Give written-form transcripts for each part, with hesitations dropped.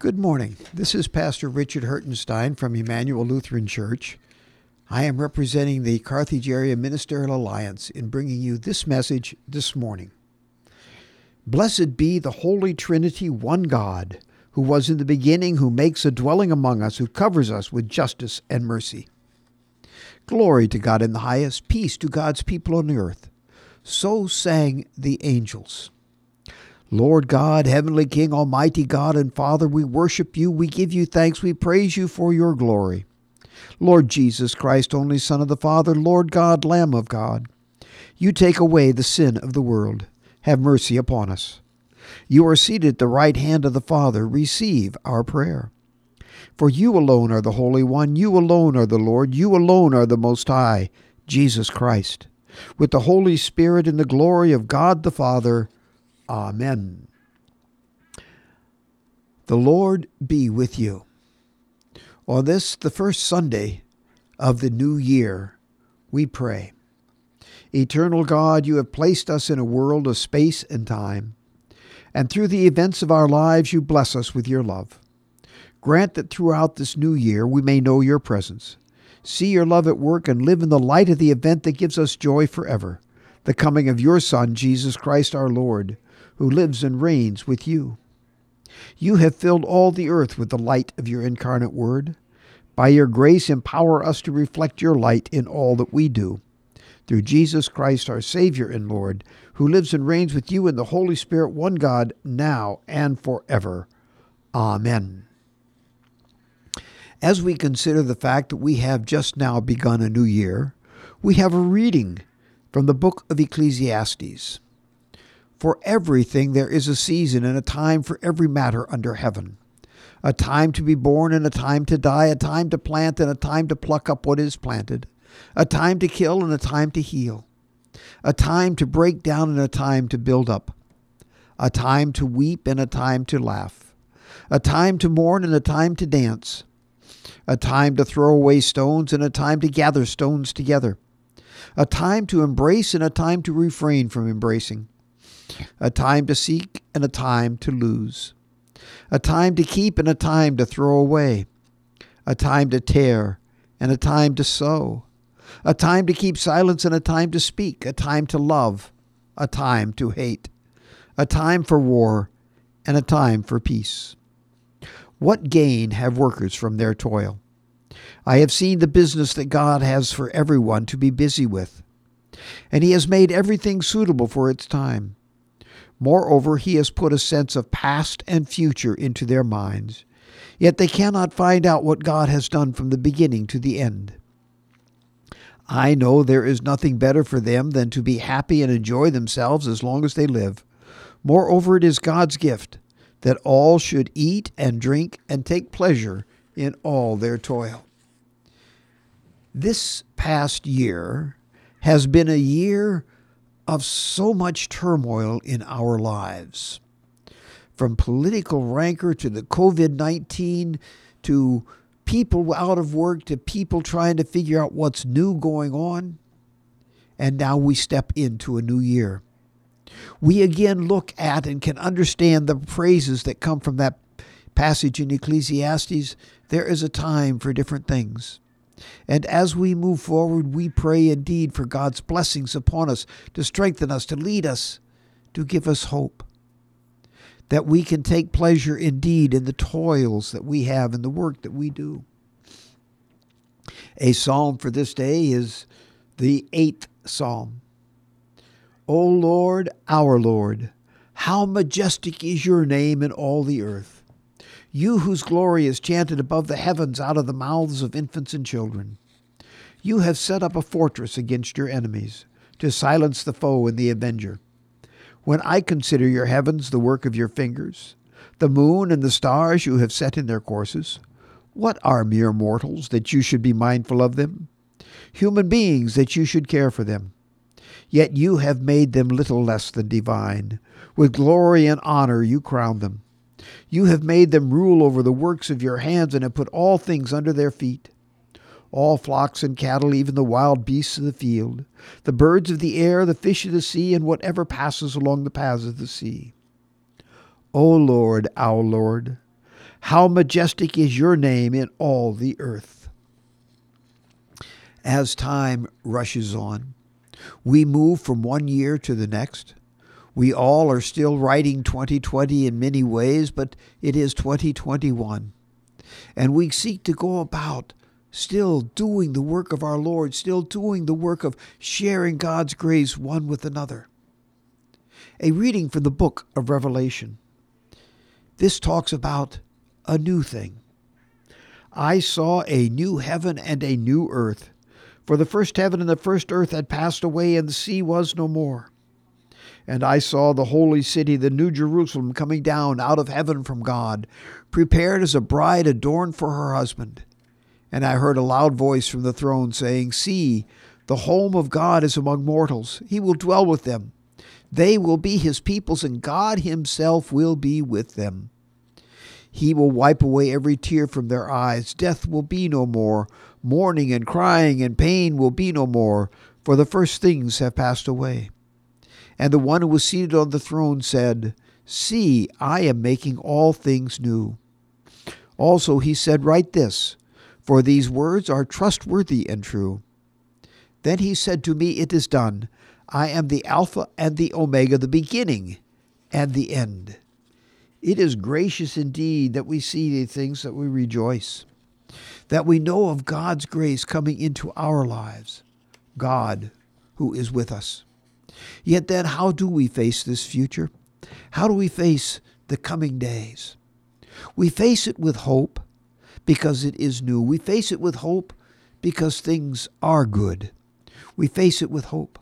Good morning. This is Pastor Richard Hertenstein from Emmanuel Lutheran Church. I am representing the Carthage Area Ministerial Alliance in bringing you this message this morning. Blessed be the Holy Trinity, one God, who was in the beginning, who makes a dwelling among us, who covers us with justice and mercy. Glory to God in the highest, peace to God's people on the earth. So sang the angels. Lord God, Heavenly King, Almighty God and Father, we worship you, we give you thanks, we praise you for your glory. Lord Jesus Christ, only Son of the Father, Lord God, Lamb of God, you take away the sin of the world. Have mercy upon us. You are seated at the right hand of the Father. Receive our prayer. For you alone are the Holy One, you alone are the Lord, you alone are the Most High, Jesus Christ. With the Holy Spirit in the glory of God the Father, Amen. The Lord be with you. On this, the first Sunday of the new year, we pray. Eternal God, you have placed us in a world of space and time, and through the events of our lives, you bless us with your love. Grant that throughout this new year, we may know your presence, see your love at work, and live in the light of the event that gives us joy forever, the coming of your Son, Jesus Christ our Lord, who lives and reigns with you. You have filled all the earth with the light of your incarnate word. By your grace, empower us to reflect your light in all that we do. Through Jesus Christ, our Savior and Lord, who lives and reigns with you in the Holy Spirit, one God, now and forever. Amen. As we consider the fact that we have just now begun a new year, we have a reading from the book of Ecclesiastes. For everything there is a season and a time for every matter under heaven. A time to be born and a time to die, a time to plant and a time to pluck up what is planted, a time to kill and a time to heal, a time to break down and a time to build up, a time to weep and a time to laugh, a time to mourn and a time to dance, a time to throw away stones and a time to gather stones together, a time to embrace and a time to refrain from embracing, a time to seek and a time to lose, a time to keep and a time to throw away, a time to tear and a time to sow, a time to keep silence and a time to speak, a time to love, a time to hate, a time for war and a time for peace. What gain have workers from their toil? I have seen the business that God has for everyone to be busy with, and he has made everything suitable for its time. Moreover, he has put a sense of past and future into their minds, yet they cannot find out what God has done from the beginning to the end. I know there is nothing better for them than to be happy and enjoy themselves as long as they live. Moreover, it is God's gift that all should eat and drink and take pleasure in all their toil. This past year has been a year of so much turmoil in our lives. From political rancor to the COVID-19 to people out of work to people trying to figure out what's new going on. And now we step into a new year. We again look at and can understand the phrases that come from that passage in Ecclesiastes. There is a time for different things. And as we move forward, we pray indeed for God's blessings upon us, to strengthen us, to lead us, to give us hope, that we can take pleasure indeed in the toils that we have and the work that we do. A psalm for this day is the 8th Psalm. O Lord, our Lord, how majestic is your name in all the earth. You whose glory is chanted above the heavens out of the mouths of infants and children. You have set up a fortress against your enemies, to silence the foe and the avenger. When I consider your heavens, the work of your fingers, the moon and the stars you have set in their courses, what are mere mortals that you should be mindful of them? Human beings that you should care for them. Yet you have made them little less than divine. With glory and honor you crown them. You have made them rule over the works of your hands and have put all things under their feet. All flocks and cattle, even the wild beasts of the field, the birds of the air, the fish of the sea, and whatever passes along the paths of the sea. O Lord, our Lord, How majestic is your name in all the earth. As time rushes on, we move from one year to the next. We all are still writing 2020 in many ways, but it is 2021. And we seek to go about still doing the work of our Lord, still doing the work of sharing God's grace one with another. A reading from the book of Revelation. This talks about a new thing. I saw a new heaven and a new earth, for the first heaven and the first earth had passed away, and the sea was no more. And I saw the holy city, the new Jerusalem, coming down out of heaven from God, prepared as a bride adorned for her husband. And I heard a loud voice from the throne saying, See, the home of God is among mortals. He will dwell with them. They will be his peoples, and God himself will be with them. He will wipe away every tear from their eyes. Death will be no more. Mourning and crying and pain will be no more, for the first things have passed away. And the one who was seated on the throne said, See, I am making all things new. Also he said, Write this, for these words are trustworthy and true. Then he said to me, It is done. I am the Alpha and the Omega, the beginning and the end. It is gracious indeed that we see these things, that we rejoice, that we know of God's grace coming into our lives, God who is with us. Yet then, how do we face this future? How do we face the coming days? We face it with hope because it is new. We face it with hope because things are good. We face it with hope.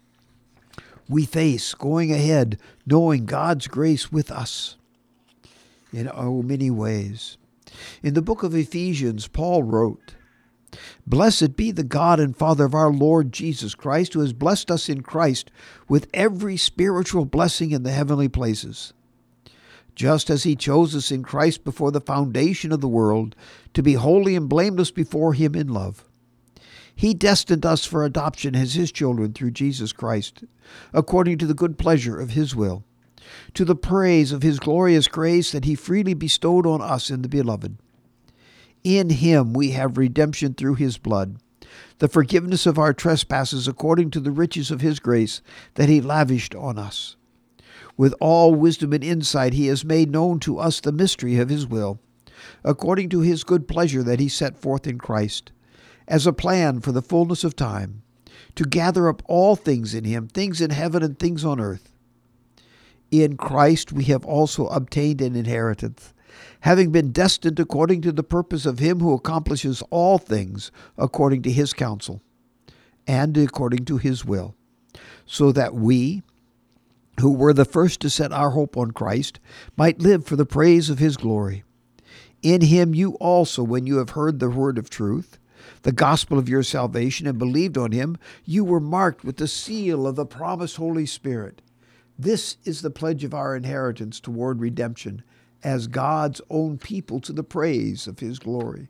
We face going ahead knowing God's grace with us in many ways. In the book of Ephesians, Paul wrote, Blessed be the God and Father of our Lord Jesus Christ, who has blessed us in Christ with every spiritual blessing in the heavenly places, just as he chose us in Christ before the foundation of the world to be holy and blameless before him in love. He destined us for adoption as his children through Jesus Christ, according to the good pleasure of his will, to the praise of his glorious grace that he freely bestowed on us in the Beloved. In him we have redemption through his blood, the forgiveness of our trespasses according to the riches of his grace that he lavished on us. With all wisdom and insight he has made known to us the mystery of his will, according to his good pleasure that he set forth in Christ, as a plan for the fullness of time, to gather up all things in him, things in heaven and things on earth. In Christ we have also obtained an inheritance, having been destined according to the purpose of him who accomplishes all things according to his counsel, and according to his will, so that we, who were the first to set our hope on Christ, might live for the praise of his glory. In him you also, when you have heard the word of truth, the gospel of your salvation, and believed on him, you were marked with the seal of the promised Holy Spirit. This is the pledge of our inheritance toward redemption, as God's own people to the praise of his glory.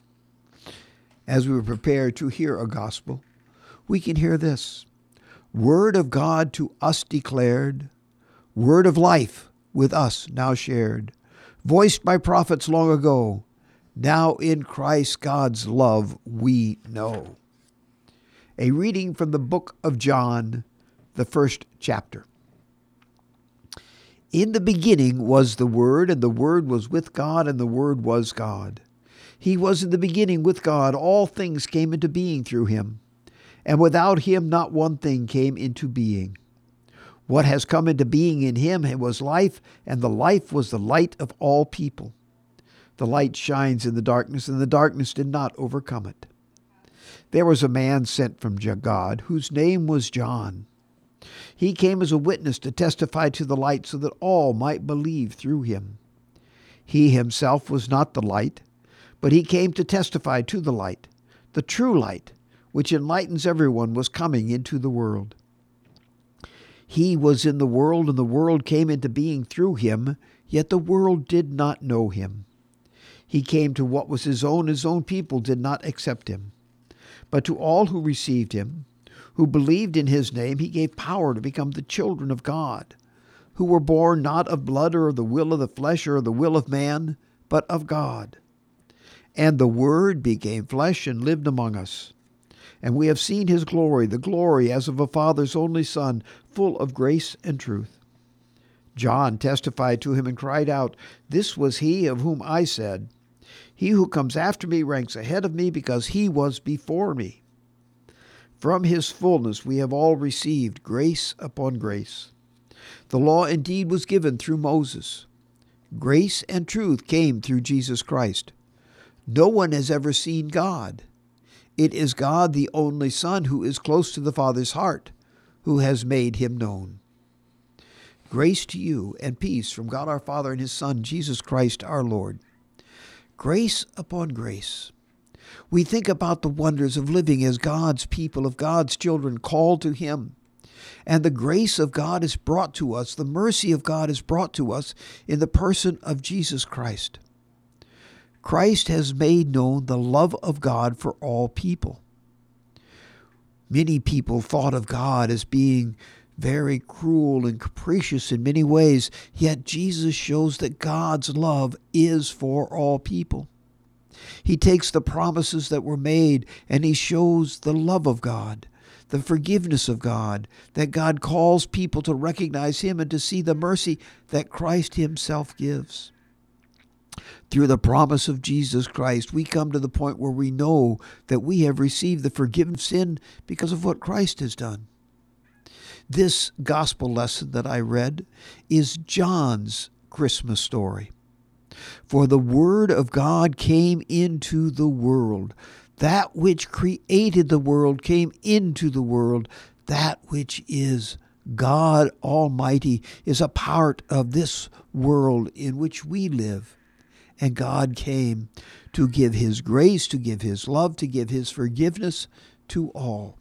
As we prepare to hear a gospel, we can hear this: Word of God to us declared, word of life with us now shared, voiced by prophets long ago, now in Christ God's love we know. A reading from the book of John, the first chapter. In the beginning was the Word, and the Word was with God, and the Word was God. He was in the beginning with God. All things came into being through him, and without him not one thing came into being. What has come into being in him was life, and the life was the light of all people. The light shines in the darkness, and the darkness did not overcome it. There was a man sent from God, whose name was John. He came as a witness to testify to the light, so that all might believe through him. He himself was not the light, but he came to testify to the light. The true light, which enlightens everyone, was coming into the world. He was in the world, and the world came into being through him, yet the world did not know him. He came to what was his own people did not accept him. But to all who received him, who believed in his name, he gave power to become the children of God, who were born not of blood or of the will of the flesh or of the will of man, but of God. And the Word became flesh and lived among us. And we have seen his glory, the glory as of a Father's only Son, full of grace and truth. John testified to him and cried out, "This was he of whom I said, 'He who comes after me ranks ahead of me because he was before me.' From his fullness we have all received grace upon grace. The law indeed was given through Moses. Grace and truth came through Jesus Christ. No one has ever seen God. It is God, the only Son, who is close to the Father's heart, who has made him known." Grace to you and peace from God our Father and his Son, Jesus Christ our Lord. Grace upon grace. We think about the wonders of living as God's people, of God's children called to him. And the grace of God is brought to us, the mercy of God is brought to us in the person of Jesus Christ. Christ has made known the love of God for all people. Many people thought of God as being very cruel and capricious in many ways, yet Jesus shows that God's love is for all people. He takes the promises that were made and he shows the love of God, the forgiveness of God, that God calls people to recognize him and to see the mercy that Christ himself gives. Through the promise of Jesus Christ, we come to the point where we know that we have received the forgiveness of sin because of what Christ has done. This gospel lesson that I read is John's Christmas story. For the Word of God came into the world. That which created the world came into the world. That which is God Almighty is a part of this world in which we live. And God came to give his grace, to give his love, to give his forgiveness to all.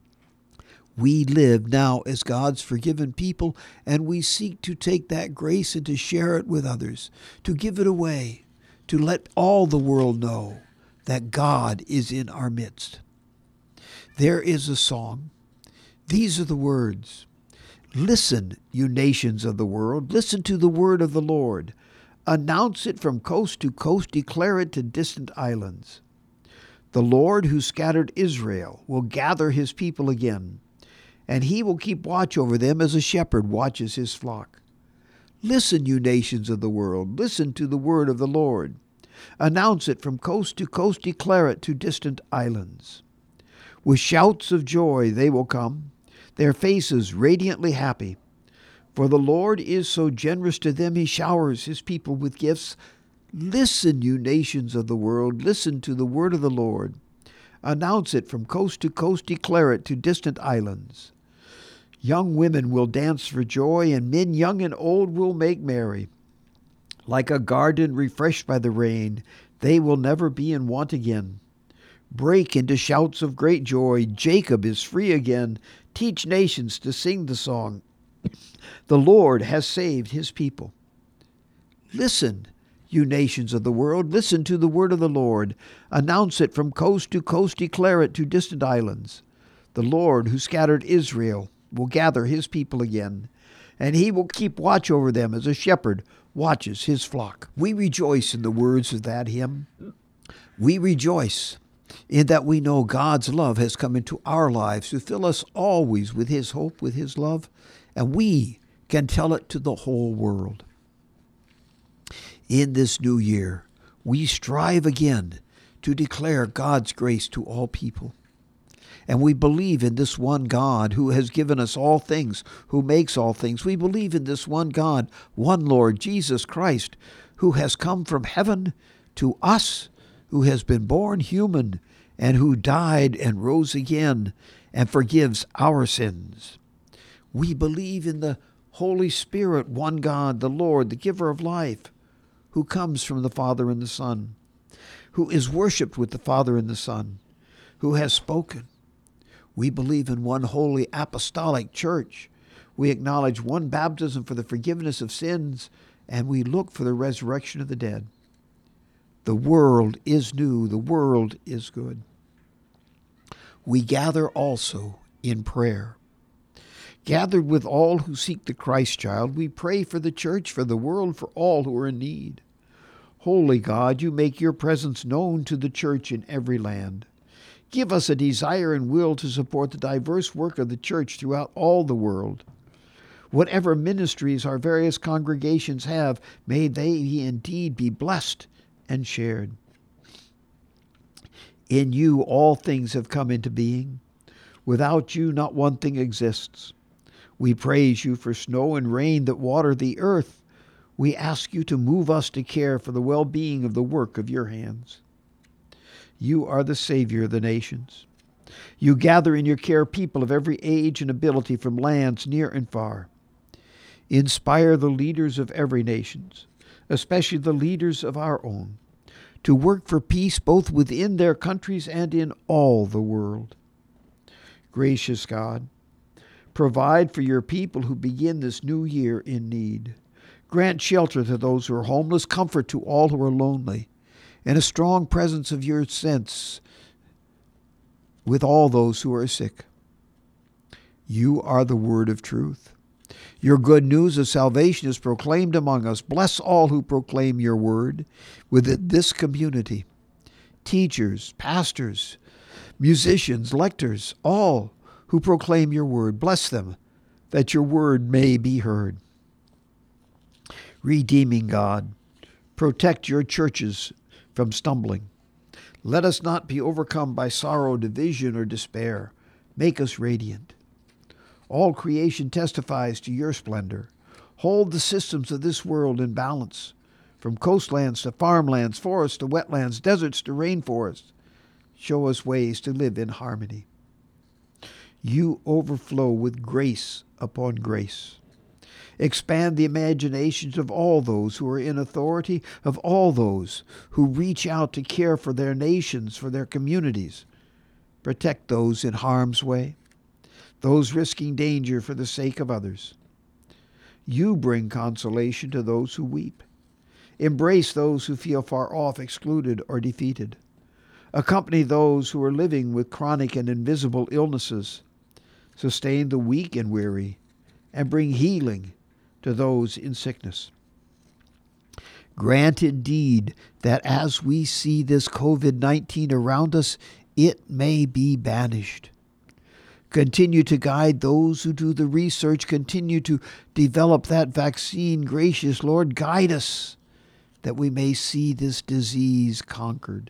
We live now as God's forgiven people, and we seek to take that grace and to share it with others, to give it away, to let all the world know that God is in our midst. There is a song. These are the words. "Listen, you nations of the world, listen to the word of the Lord. Announce it from coast to coast, declare it to distant islands. The Lord who scattered Israel will gather his people again, and he will keep watch over them as a shepherd watches his flock. Listen, you nations of the world, listen to the word of the Lord. Announce it from coast to coast, declare it to distant islands. With shouts of joy they will come, their faces radiantly happy. For the Lord is so generous to them, he showers his people with gifts. Listen, you nations of the world, listen to the word of the Lord. Announce it from coast to coast, declare it to distant islands. Young women will dance for joy, and men young and old will make merry. Like a garden refreshed by the rain, they will never be in want again. Break into shouts of great joy, Jacob is free again. Teach nations to sing the song. The Lord has saved his people. Listen, you nations of the world, listen to the word of the Lord. Announce it from coast to coast, declare it to distant islands. The Lord who scattered Israel will gather his people again, and he will keep watch over them as a shepherd watches his flock." We rejoice in the words of that hymn. We rejoice in that we know God's love has come into our lives to fill us always with his hope, with his love, and we can tell it to the whole world. In this new year, we strive again to declare God's grace to all people. And we believe in this one God who has given us all things, who makes all things. We believe in this one God, one Lord, Jesus Christ, who has come from heaven to us, who has been born human, and who died and rose again and forgives our sins. We believe in the Holy Spirit, one God, the Lord, the giver of life, who comes from the Father and the Son, who is worshipped with the Father and the Son, who has spoken. We believe in one holy apostolic church. We acknowledge one baptism for the forgiveness of sins, and we look for the resurrection of the dead. The world is new. The world is good. We gather also in prayer. Gathered with all who seek the Christ child, we pray for the church, for the world, for all who are in need. Holy God, you make your presence known to the church in every land. Give us a desire and will to support the diverse work of the church throughout all the world. Whatever ministries our various congregations have, may they indeed be blessed and shared. In you all things have come into being. Without you not one thing exists. We praise you for snow and rain that water the earth. We ask you to move us to care for the well-being of the work of your hands. You are the Savior of the nations. You gather in your care people of every age and ability from lands near and far. Inspire the leaders of every nation, especially the leaders of our own, to work for peace both within their countries and in all the world. Gracious God, provide for your people who begin this new year in need. Grant shelter to those who are homeless, comfort to all who are lonely, and a strong presence of your sense with all those who are sick. You are the word of truth. Your good news of salvation is proclaimed among us. Bless all who proclaim your word within this community. Teachers, pastors, musicians, lectors, all who proclaim your word. Bless them, that your word may be heard. Redeeming God, protect your churches from stumbling. Let us not be overcome by sorrow, division, or despair. Make us radiant. All creation testifies to your splendor. Hold the systems of this world in balance, from coastlands to farmlands, forests to wetlands, deserts to rainforests. Show us ways to live in harmony. You overflow with grace upon grace. Expand the imaginations of all those who are in authority, of all those who reach out to care for their nations, for their communities. Protect those in harm's way, those risking danger for the sake of others. You bring consolation to those who weep. Embrace those who feel far off, excluded, or defeated. Accompany those who are living with chronic and invisible illnesses. Sustain the weak and weary, and bring healing to those in sickness. Grant indeed that as we see this COVID-19 around us, it may be banished. Continue to guide those who do the research. Continue to develop that vaccine. Gracious Lord, guide us that we may see this disease conquered.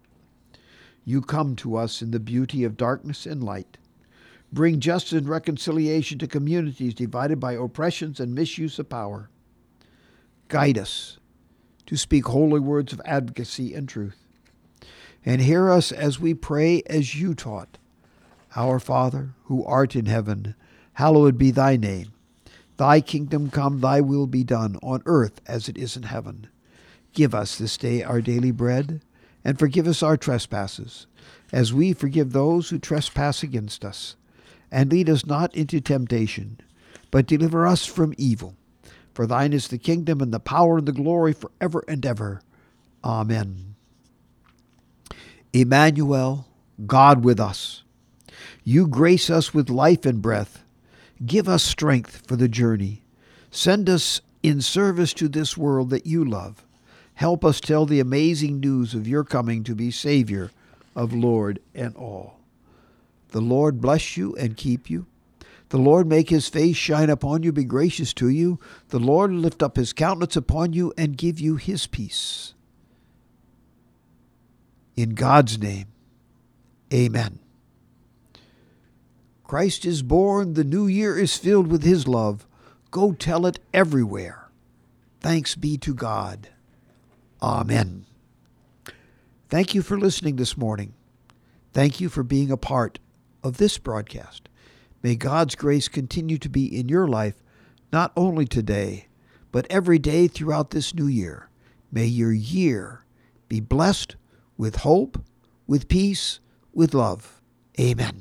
You come to us in the beauty of darkness and light. Bring justice and reconciliation to communities divided by oppressions and misuse of power. Guide us to speak holy words of advocacy and truth. And hear us as we pray as you taught. Our Father, who art in heaven, hallowed be thy name. Thy kingdom come, thy will be done, on earth as it is in heaven. Give us this day our daily bread, and forgive us our trespasses, as we forgive those who trespass against us. And lead us not into temptation, but deliver us from evil. For thine is the kingdom and the power and the glory forever and ever. Amen. Emmanuel, God with us. You grace us with life and breath. Give us strength for the journey. Send us in service to this world that you love. Help us tell the amazing news of your coming to be Savior of Lord and all. The Lord bless you and keep you. The Lord make his face shine upon you, be gracious to you. The Lord lift up his countenance upon you and give you his peace. In God's name, amen. Christ is born. The new year is filled with his love. Go tell it everywhere. Thanks be to God. Amen. Thank you for listening this morning. Thank you for being a part of this broadcast. May God's grace continue to be in your life, not only today, but every day throughout this new year. May your year be blessed with hope, with peace, with love. Amen.